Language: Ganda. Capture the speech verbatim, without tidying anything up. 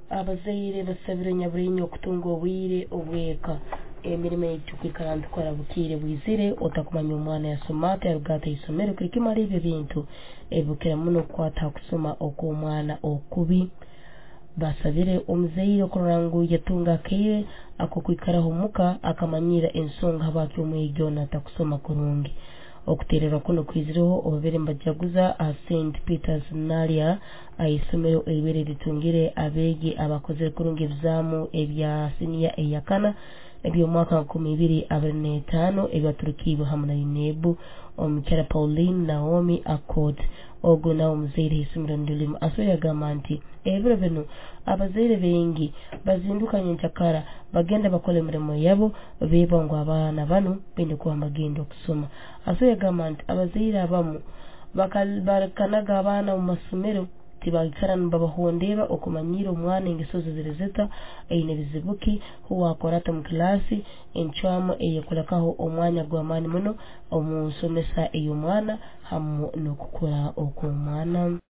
abazaire basabire nyaburinyo okutunga obwire obweka emirimo yitukikara ntukora bukire bwizire otakumanya omwana yasoma ate arugata isomero kirikimara ibyo bintu ebukira muno kwata kusoma oko mwana okubi basabire omuzaire okurangu yatunga kire akokwikaraho muka akamanyira ensonga baki omwegyo natakusoma kurungi okuterera kuno kwizireho obere mbajaguza a Saint Peter's Nalia ayisomero elibere litungire abegi abakoze kurungi ebizamu ebya senior eyakana ebyo mwaka makumi abiri abiri n'etaano ebyaturukiibwe hamwe na Inebu omukyala Pauline Naomi Accord ogo na omuzaire isomero ndilimu asoya gamanti ebiro bino abazaire bengi bazindukanye nchakara bagenda bakole mirimo yabo bebongo abana bano bende kuba magendo okusoma asoya gamanti abazaire abamu bakalbarkanaga abana mu masomero tibakarana babahondera okumanyira omwana engesozo zirezeta aine bizibuki huwa akorata mu klasi enchwamo eyekulakaho omwanya gw'amani muno omusomesa eyo mwana hamu nokukura okumwana